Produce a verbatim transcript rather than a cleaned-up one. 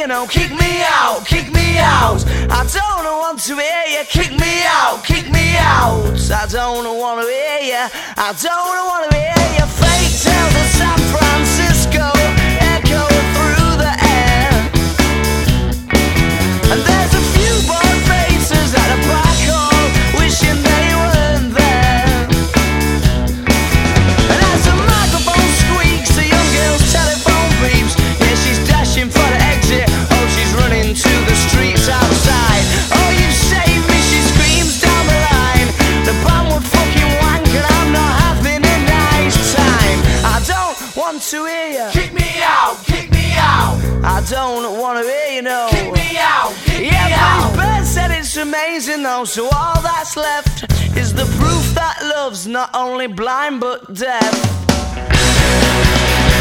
you know. Kick me out, kick me out. I don't want to hear you. Kick me out, kick me out. I don't want to hear you. I don't want to hear you. Fake tales of San Francisco echo through the air. And there's a few bored faces at a black hole wishing they weren't there. And as the microphone squeaks, the young girl's telephone beeps. Yeah, she's dashing for the exit. Oh, she's running to the streets outside. Oh, you saved me, she screams down the line. The band would fucking wank and I'm not having a nice time. I don't want to hear you. Kick me out, kick me out. I don't want to hear you, no. Kick me out, kick Yeah, me but out. his bird said it's amazing though. So all that's left is the proof that love's not only blind but deaf.